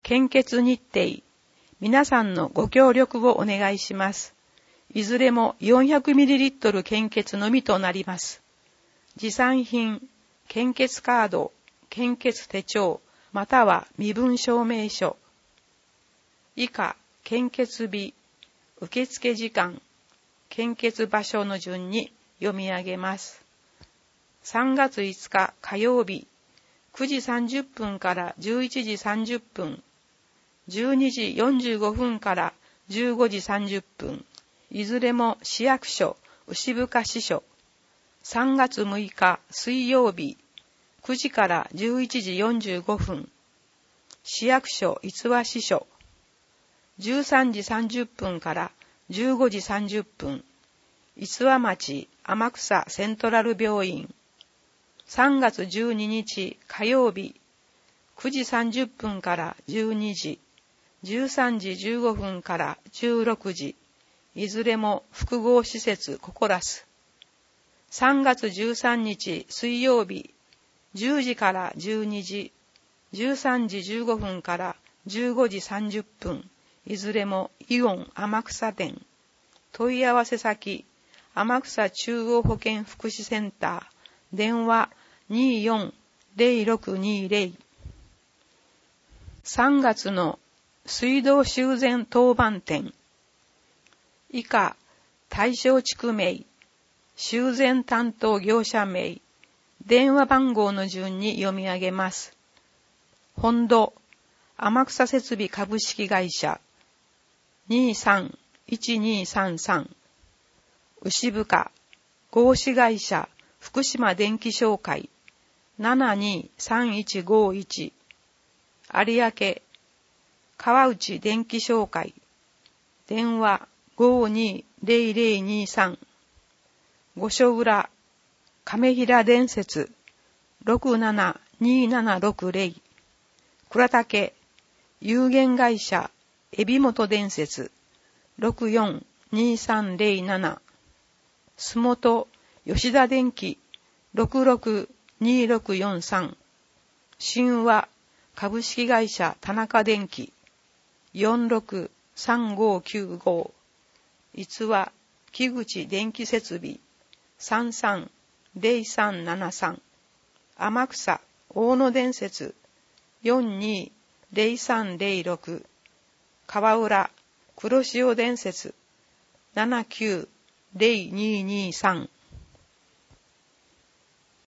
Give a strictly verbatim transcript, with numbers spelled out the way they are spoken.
献血日程、皆さんのご協力をお願いします。いずれも よんひゃくミリリットル 献血のみとなります。持参品、献血カード、献血手帳、または身分証明書。以下、献血日、受付時間、献血場所の順に読み上げます。さんがついつか火曜日、くじさんじゅっぷんからじゅういちじさんじゅっぷん、じゅうにじよんじゅうごふんからじゅうごじさんじゅっぷん、いずれも市役所、牛深支所。さんがつむいか水曜日、くじからじゅういちじよんじゅうごふん、市役所逸話支所。じゅうさんじさんじゅっぷんからじゅうごじさんじゅっぷん、逸話町天草セントラル病院。さんがつじゅうににち火曜日、くじさんじゅっぷんからじゅうにじ、じゅうさんじじゅうごふんからじゅうろくじ、いずれも複合施設ココラス。さんがつじゅうさんにち水曜日、じゅうじからじゅうにじ、じゅうさんじじゅうごふんからじゅうごじさんじゅっぷん、いずれもイオン天草店。問い合わせ先、天草中央保健福祉センター、電話 にーよんまるぜろろくにーぜろ。さんがつの水道修繕当番店。以下、対象地区名、修繕担当業者名、電話番号の順に読み上げます。本土、天草設備株式会社、にーさんいちにーさんさん。牛深、合資会社、福島電気商会、ななにーさんいちごいち。有明、川内電気商会、電話ごーにーぜろぜろにーさん。御所浦、亀平電鉄、ろくななにーななろくぜろ。倉岳、有限会社、海老本電鉄、ろくよんにーさんぜろなな。洲本、吉田電機、ろくろくにーろくよんさん。神話、株式会社田中電機、よんろくさんごきゅうご。逸話、木口電気設備、さんさんぜろさんななさん。天草、大野電鉄、よんにーぜろさんぜろろく。川浦、黒潮電鉄、ななきゅうぜろにーにーさん。